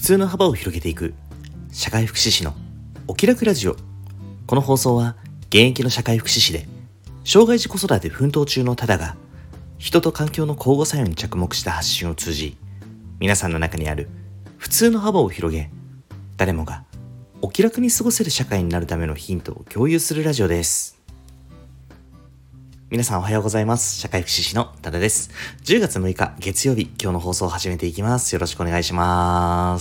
通の幅を広げていく社会福祉士のお気楽ラジオ。この放送は現役の社会福祉士で障害児子育て奮闘中のタダが人と環境の交互作用に着目した発信を通じ、皆さんの中にある普通の幅を広げ、誰もがお気楽に過ごせる社会になるためのヒントを共有するラジオです。皆さんおはようございます。社会福祉士のタダです。10月6日月曜日、今日の放送を始めていきます。よろしくお願いします。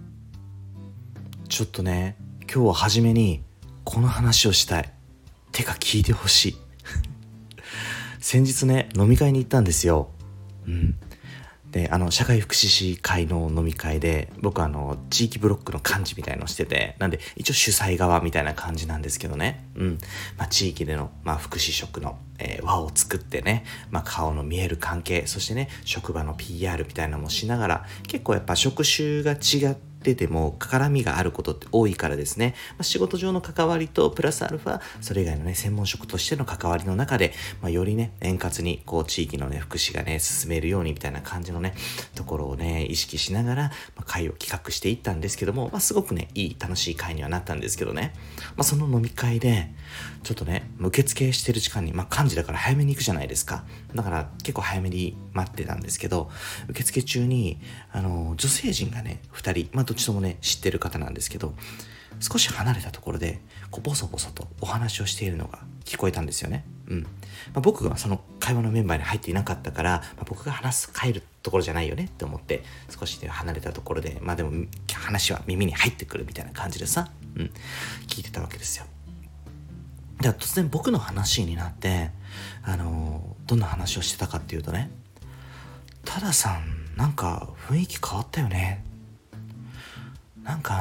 ちょっとね、今日は初めにこの話をしたい。てか聞いてほしい。先日ね、飲み会に行ったんですよ。で、社会福祉士会の飲み会で、僕地域ブロックの幹事みたいのをしてて、なんで一応主催側みたいな感じなんですけどね。地域での、福祉職の、輪を作ってね、顔の見える関係、そしてね、職場の PR みたいなのもしながら、結構やっぱ職種が違ってても絡みがあることって多いからですね、仕事上の関わりとプラスアルファそれ以外のね専門職としての関わりの中で、よりね円滑にこう地域のね福祉がね進めるようにみたいな感じのねところをね意識しながら、会を企画していったんですけども、すごくねいい楽しい会にはなったんですけどね、その飲み会でちょっとね受付してる時間に幹事だから早めに行くじゃないですか。だから結構早めに待ってたんですけど、受付中に女性陣がね2人、どっちともね知ってる方なんですけど、少し離れたところでボソボソとお話をしているのが聞こえたんですよね。僕がその会話のメンバーに入っていなかったから、僕が帰るところじゃないよねって思って少し離れたところで、でも話は耳に入ってくるみたいな感じでさ、聞いてたわけですよ。で突然僕の話になって、どんな話をしてたかっていうとね、タダさんなんか雰囲気変わったよね、なんか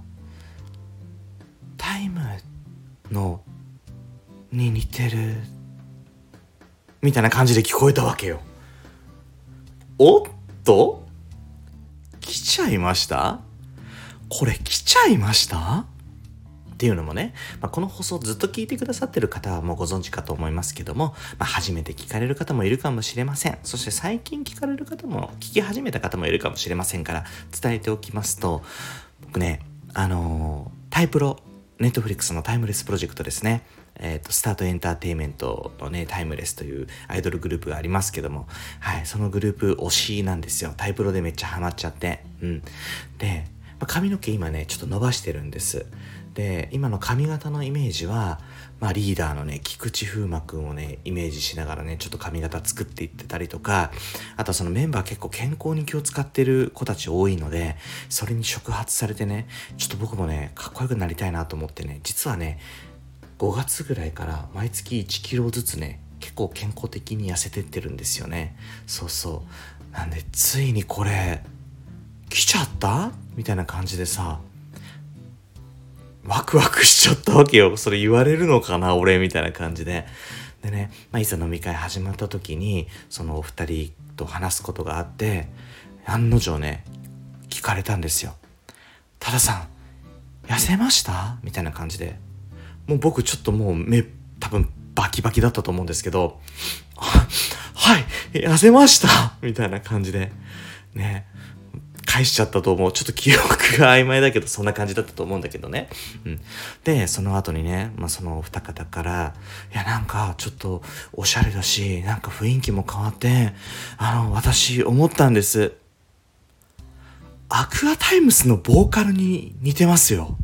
タイムのに似てるみたいな感じで聞こえたわけよ。おっと来ちゃいました？これ来ちゃいましたっていうのもね、この放送ずっと聞いてくださってる方はもうご存知かと思いますけども、初めて聞かれる方もいるかもしれません。そして最近聞かれる方も聞き始めた方もいるかもしれませんから伝えておきますと、僕ねタイプロネットフリックスのタイムレスプロジェクトですね、スタートエンターテインメントのねタイムレスというアイドルグループがありますけども、そのグループ推しなんですよ。タイプロでめっちゃハマっちゃって、で、髪の毛今ねちょっと伸ばしてるんです。で今の髪型のイメージは、リーダーのね菊池風磨くんをねイメージしながらねちょっと髪型作っていってたりとか、あとはそのメンバー結構健康に気を使ってる子たち多いので、それに触発されてねちょっと僕もねかっこよくなりたいなと思ってね、実はね5月ぐらいから毎月1キロずつね結構健康的に痩せてってるんですよね。そうなんでついにこれ来ちゃったみたいな感じでさ、ワクワクしちゃったわけよ。それ言われるのかな俺みたいな感じで。でね、いざ飲み会始まった時にそのお二人と話すことがあって、案の定ね聞かれたんですよ。タダさん痩せましたみたいな感じで、もう僕ちょっともう目多分バキバキだったと思うんですけど、はい痩せましたみたいな感じでね返しちゃったと思う。ちょっと記憶が曖昧だけどそんな感じだったと思うんだけどね。でその後にね、その二方からなんかちょっとおしゃれだし、なんか雰囲気も変わって私思ったんです。アクアタイムスのボーカルに似てますよ。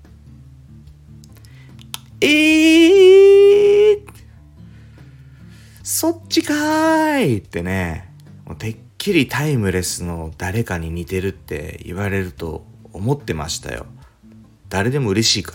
そっちかーいってね、もうてっきりタイムレスの誰かに似てるって言われると思ってましたよ。誰でも嬉しいから。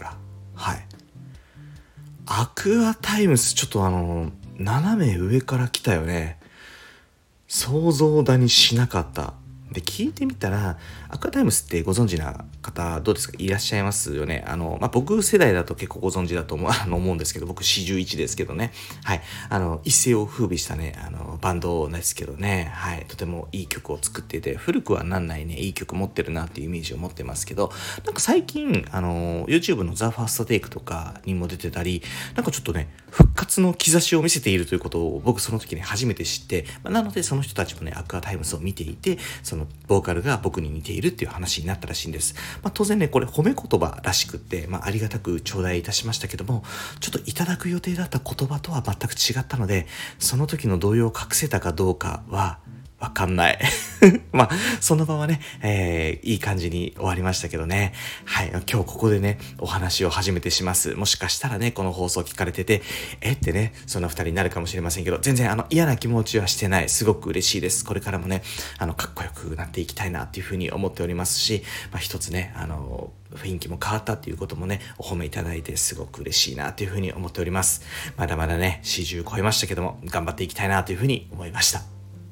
アクアタイムスちょっと斜め上から来たよね。想像だにしなかった。で聞いてみたら、アクアタイムスってご存知な方どうですか？いらっしゃいますよね。僕世代だと結構ご存知だと思うんですけど、僕41ですけどね。一世を風靡したねバンドですけどね、はい、とてもいい曲を作っていて、古くはなんないね、いい曲持ってるなっていうイメージを持ってますけど、なんか最近、YouTube のザ・ファーストテイクとかにも出てたり、なんかちょっとね、復活の兆しを見せているということを僕その時に初めて知って、なのでその人たちもね、アクアタイムズを見ていて、そのボーカルが僕に似ているっていう話になったらしいんです。当然ね、これ褒め言葉らしくって、ありがたく頂戴いたしましたけども、ちょっといただく予定だった言葉とは全く違ったので、その時の動揺を隠せたかどうかはわかんない。その場はね、いい感じに終わりましたけどね。はい、今日ここでね、お話を初めてします。もしかしたらね、この放送聞かれてて、ってね、そんな二人になるかもしれませんけど、全然嫌な気持ちはしてない。すごく嬉しいです。これからもね、かっこよくなっていきたいなっていうふうに思っておりますし、一つね、雰囲気も変わったっていうこともね、お褒めいただいてすごく嬉しいなというふうに思っております。まだまだね、40超えましたけども、頑張っていきたいなというふうに思いました。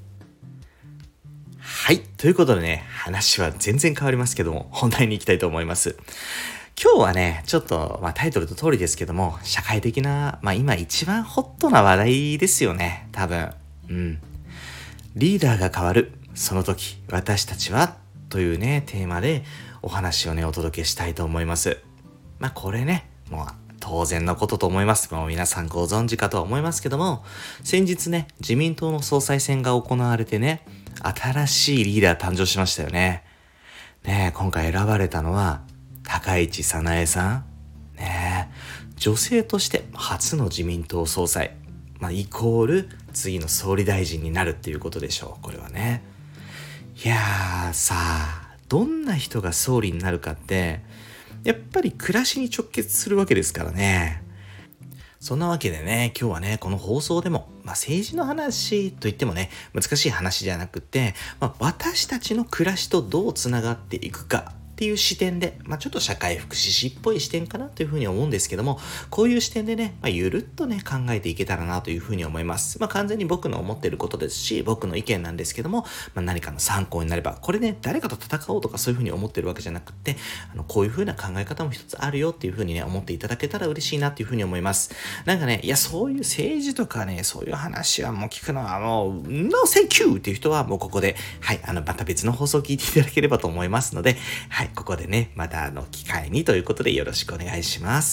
はい。ということでね、話は全然変わりますけども、本題に行きたいと思います。今日はね、ちょっと、タイトルと通りですけども、社会的な、今一番ホットな話題ですよね、多分。リーダーが変わる、その時、私たちは、というね、テーマでお話をね、お届けしたいと思います。これね、もう当然のことと思います。もう皆さんご存知かとは思いますけども、先日ね、自民党の総裁選が行われてね、新しいリーダー誕生しましたよね。今回選ばれたのは、高市早苗さん。女性として初の自民党総裁。イコール次の総理大臣になるっていうことでしょう。これはね。いやーさあ、どんな人が総理になるかって、やっぱり暮らしに直結するわけですからね。そんなわけでね、今日はね、この放送でも、政治の話といってもね、難しい話じゃなくて、私たちの暮らしとどうつながっていくかっていう視点で、ちょっと社会福祉士っぽい視点かなというふうに思うんですけども、こういう視点でね、ゆるっとね、考えていけたらなというふうに思います。完全に僕の思っていることですし、僕の意見なんですけども、何かの参考になれば、これね、誰かと戦おうとかそういうふうに思ってるわけじゃなくて、こういうふうな考え方も一つあるよっていうふうにね、思っていただけたら嬉しいなっていうふうに思います。なんかね、いや、そういう政治とかね、そういう話はもう聞くのはもう、No thank you っていう人はもうここで、はい、また別の放送を聞いていただければと思いますので、はい、ここでね、また機会にということでよろしくお願いします。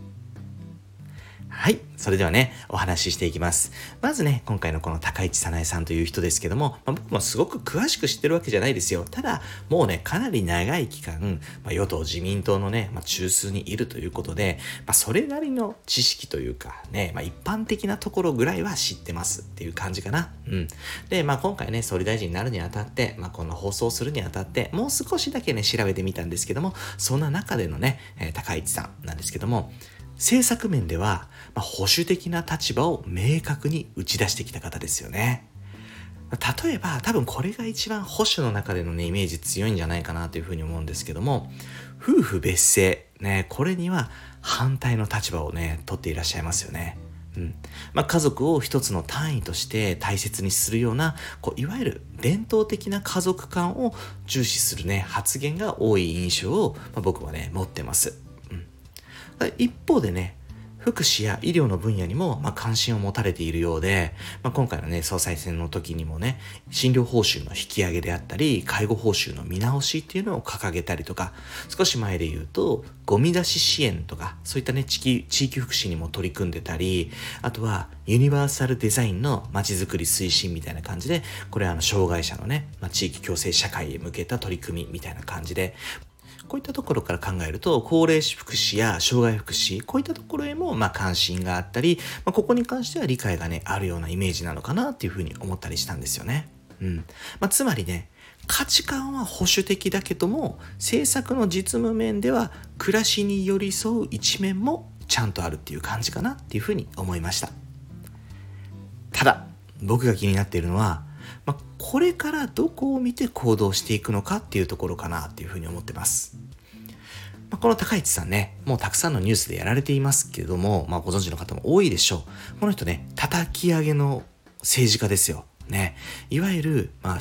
はい。それではね、お話ししていきます。まずね、今回のこの高市早苗さんという人ですけども、僕もすごく詳しく知ってるわけじゃないですよ。ただ、もうね、かなり長い期間、与党自民党のね、中枢にいるということで、それなりの知識というかね、一般的なところぐらいは知ってますっていう感じかな。で、今回ね、総理大臣になるにあたって、この放送をするにあたって、もう少しだけね、調べてみたんですけども、そんな中でのね、高市さんなんですけども、政策面では、保守的な立場を明確に打ち出してきた方ですよね。例えば、多分これが一番保守の中でのね、イメージ強いんじゃないかなというふうに思うんですけども、夫婦別姓、ね、これには反対の立場をね、取っていらっしゃいますよね。家族を一つの単位として大切にするような、いわゆる伝統的な家族観を重視するね、発言が多い印象を、僕はね、持ってます。一方でね、福祉や医療の分野にも関心を持たれているようで、今回のね、総裁選の時にもね、診療報酬の引き上げであったり、介護報酬の見直しっていうのを掲げたりとか、少し前で言うと、ゴミ出し支援とか、そういったね、地域福祉にも取り組んでたり、あとはユニバーサルデザインの街づくり推進みたいな感じで、これ障害者のね、地域共生社会へ向けた取り組みみたいな感じで、こういったところから考えると、高齢者福祉や障害福祉、こういったところへも関心があったり、ここに関しては理解がね、あるようなイメージなのかなっていうふうに思ったりしたんですよね。つまりね、価値観は保守的だけども、政策の実務面では暮らしに寄り添う一面もちゃんとあるっていう感じかなっていうふうに思いました。ただ、僕が気になっているのは、これからどこを見て行動していくのかっていうところかなっていうふうに思ってます。この高市さんね、もうたくさんのニュースでやられていますけれども、ご存知の方も多いでしょう。この人ね、叩き上げの政治家ですよ。ね。いわゆる、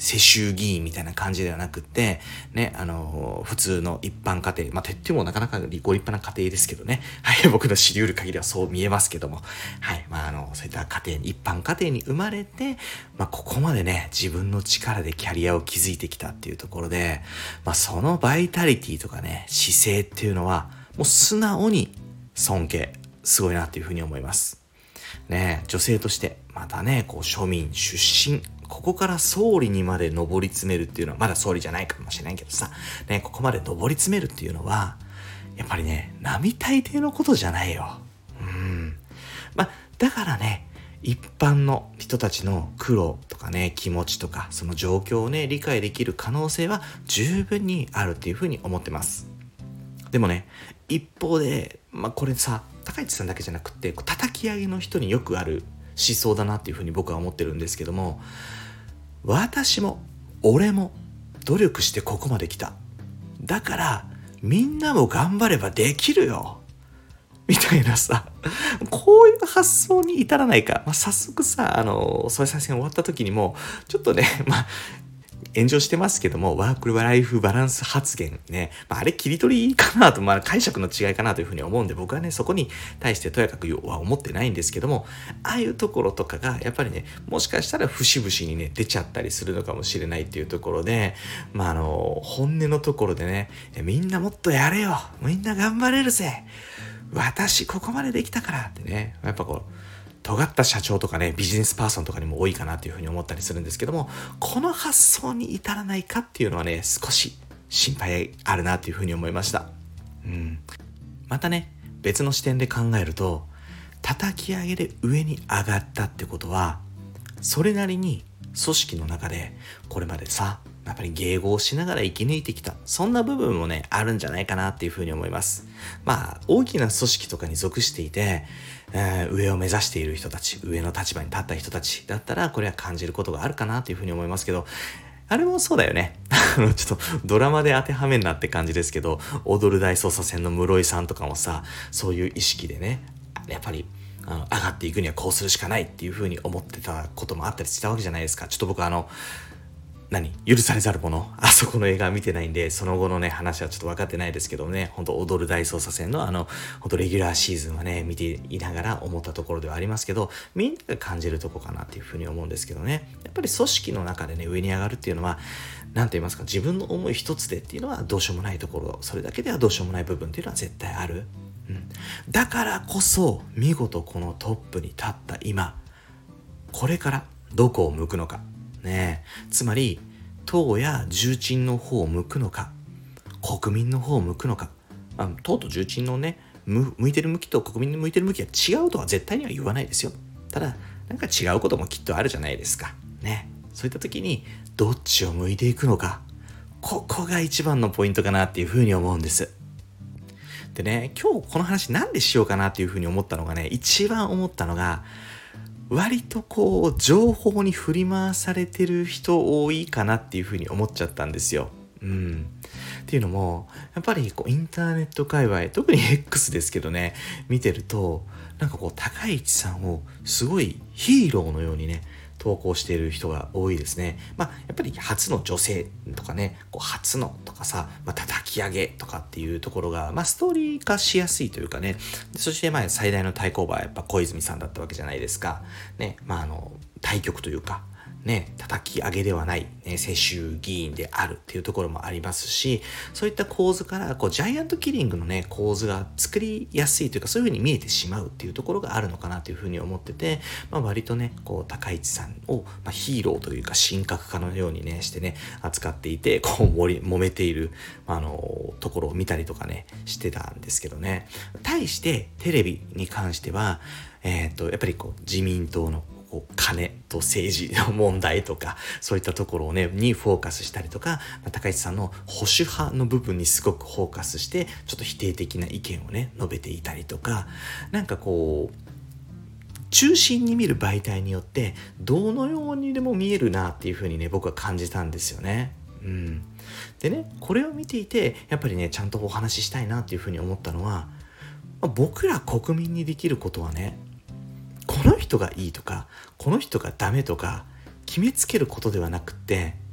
世襲議員みたいな感じではなくってね、普通の一般家庭、と言ってもなかなかご立派な家庭ですけどね、はい、僕の知り得る限りはそう見えますけども、はい、そういった一般家庭に生まれて、ここまでね自分の力でキャリアを築いてきたっていうところで、そのバイタリティとかね姿勢っていうのはもう素直に尊敬、すごいなっていうふうに思いますね。女性としてまたね庶民出身、ここから総理にまで上り詰めるっていうのは、まだ総理じゃないかもしれないけどさ、ね、ここまで上り詰めるっていうのはやっぱりね並大抵のことじゃないよ。だからね、一般の人たちの苦労とかね気持ちとかその状況をね理解できる可能性は十分にあるっていうふうに思ってます。でもね、一方でこれさ、高市さんだけじゃなくって叩き上げの人によくある思想だなっていうふうに僕は思ってるんですけども、私も俺も努力してここまで来た、だからみんなも頑張ればできるよみたいなさ、こういう発想に至らないか。早速さ、総裁選終わった時にもちょっとね炎上してますけども、ワークライフバランス発言ね、あれ切り取りかなと、解釈の違いかなというふうに思うんで、僕はねそこに対してとやかくは思ってないんですけども、ああいうところとかがやっぱりね、もしかしたら節々にね出ちゃったりするのかもしれないっていうところで、本音のところでね、みんなもっとやれよ、みんな頑張れるぜ、私ここまでできたからってね、やっぱ尖った社長とかねビジネスパーソンとかにも多いかなというふうに思ったりするんですけども、この発想に至らないかっていうのはね少し心配あるなというふうに思いました。またね別の視点で考えると、叩き上げで上に上がったってことはそれなりに組織の中でこれまでさやっぱり迎合しながら生き抜いてきた、そんな部分もねあるんじゃないかなっていうふうに思います。大きな組織とかに属していて、上を目指している人たち、上の立場に立った人たちだったらこれは感じることがあるかなというふうに思いますけど、あれもそうだよねちょっとドラマで当てはめんなって感じですけど、踊る大捜査線の室井さんとかもさ、そういう意識でねやっぱり上がっていくにはこうするしかないっていうふうに思ってたこともあったりしたわけじゃないですか。ちょっと僕許されざるもの、あそこの映画見てないんでその後のね話はちょっと分かってないですけどね、本当踊る大捜査線の本当レギュラーシーズンはね見ていながら思ったところではありますけど、みんなが感じるとこかなっていうふうに思うんですけどね、やっぱり組織の中でね上に上がるっていうのは何と言いますか、自分の思い一つでっていうのはどうしようもないところ、それだけではどうしようもない部分っていうのは絶対ある。だからこそ見事このトップに立った今、これからどこを向くのかね、つまり党や重鎮の方を向くのか国民の方を向くのか、党と重鎮のね向いてる向きと国民の向いてる向きは違うとは絶対には言わないですよ。ただなんか違うこともきっとあるじゃないですかね。そういった時にどっちを向いていくのか、ここが一番のポイントかなっていうふうに思うんです。でね、今日この話なんでしようかなっていうふうに思ったのがね、一番思ったのが割と情報に振り回されてる人多いかなっていうふうに思っちゃったんですよ。っていうのもやっぱりインターネット界隈、特に X ですけどね見てると、なんか高市さんをすごいヒーローのようにね投稿している人が多いですね。やっぱり初の女性とかね、初のとかさ、叩き上げとかっていうところが、ストーリー化しやすいというかね。そして最大の対抗馬はやっぱ小泉さんだったわけじゃないですか。ね、対局というか、ね、叩き上げではない、ね、世襲議員であるっていうところもありますし、そういった構図からジャイアントキリングのね構図が作りやすいというか、そういう風に見えてしまうっていうところがあるのかなという風に思ってて、割とね高市さんを、ヒーローというか神格化のようにねしてね扱っていて、揉めている、ところを見たりとかねしてたんですけどね。対してテレビに関してはやっぱり自民党の金と政治の問題とか、そういったところをねにフォーカスしたりとか、高市さんの保守派の部分にすごくフォーカスしてちょっと否定的な意見をね述べていたりとか、なんか中心に見る媒体によってどのようにでも見えるなっていう風にね僕は感じたんですよね。でね、これを見ていてやっぱりねちゃんとお話ししたいなっていう風に思ったのは、僕ら国民にできることはね、この人がいいとかこの人がダメとか決めつけることではなくって、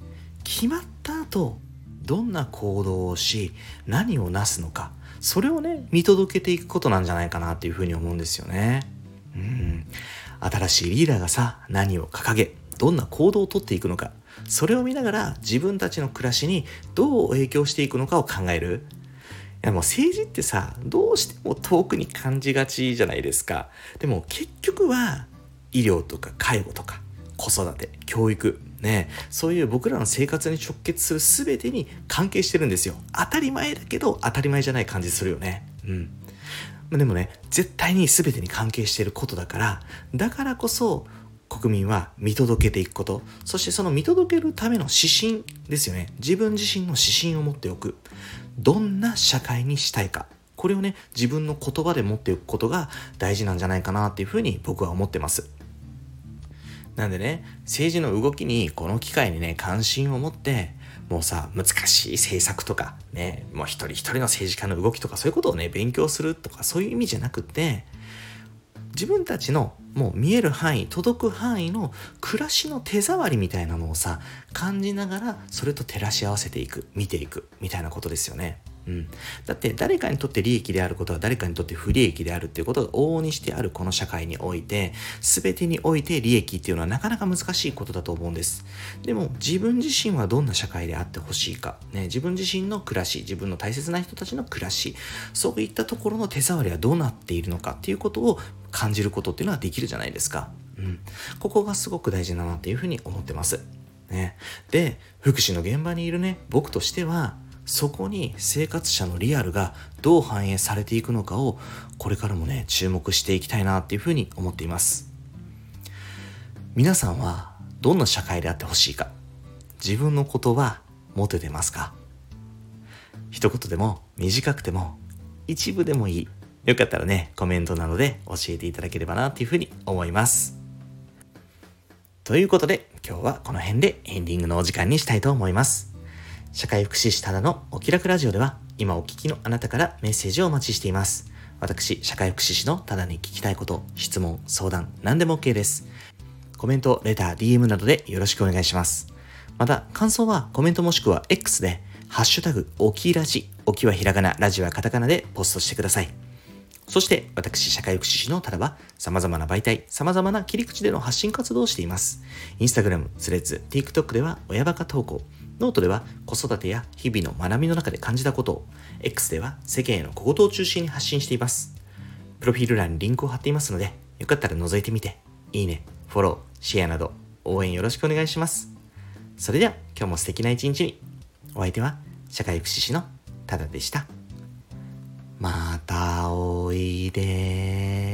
決まった後どんな行動をし何をなすのか、それをね見届けていくことなんじゃないかなっていうふうに思うんですよね。新しいリーダーがさ、何を掲げどんな行動をとっていくのか、それを見ながら自分たちの暮らしにどう影響していくのかを考える。いやもう政治ってさ、どうしても遠くに感じがちじゃないですか。でも結局は医療とか介護とか子育て、教育ね、そういう僕らの生活に直結する全てに関係してるんですよ。当たり前だけど当たり前じゃない感じするよね。でもね、絶対に全てに関係していることだからこそ国民は見届けていくこと、そしてその見届けるための指針ですよね。自分自身の指針を持っておく。どんな社会にしたいか、これをね自分の言葉で持っておくことが大事なんじゃないかなっていうふうに僕は思ってます。なんでね、政治の動きにこの機会にね関心を持って、もうさ難しい政策とかね、もう一人一人の政治家の動きとかそういうことをね勉強するとかそういう意味じゃなくて、自分たちのもう見える範囲、届く範囲の暮らしの手触りみたいなのをさ感じながら、それと照らし合わせていく、見ていくみたいなことですよね。だって誰かにとって利益であることは誰かにとって不利益であるっていうことが往々にしてあるこの社会において、全てにおいて利益っていうのはなかなか難しいことだと思うんです。でも自分自身はどんな社会であってほしいか、自分自身の暮らし、自分の大切な人たちの暮らし、そういったところの手触りはどうなっているのかっていうことを感じることっていうのはできるじゃないですか。ここがすごく大事だなっていうふうに思ってます。で、福祉の現場にいるね僕としては、そこに生活者のリアルがどう反映されていくのかをこれからもね注目していきたいなっていうふうに思っています。皆さんはどんな社会であってほしいか、自分の言葉持ててますか？一言でも短くても一部でもいい、よかったらねコメントなどで教えていただければなっていうふうに思います。ということで今日はこの辺でエンディングのお時間にしたいと思います。社会福祉士ただのお気楽ラジオでは、今お聞きのあなたからメッセージをお待ちしています。私、社会福祉士のただに聞きたいこと、質問、相談、何でも OK です。コメント、レター、DM などでよろしくお願いします。また、感想はコメントもしくは X で、ハッシュタグ、おきラジ、おきはひらがな、ラジはカタカナでポストしてください。そして私、社会福祉士のただは様々な媒体、様々な切り口での発信活動をしています。インスタグラム、スレッズ、TikTok では親バカ投稿、ノートでは子育てや日々の学びの中で感じたことを、X では世間への小言を中心に発信しています。プロフィール欄にリンクを貼っていますので、よかったら覗いてみて、いいね、フォロー、シェアなど応援よろしくお願いします。それでは今日も素敵な一日に。お相手は社会福祉士のただでした。またおいで。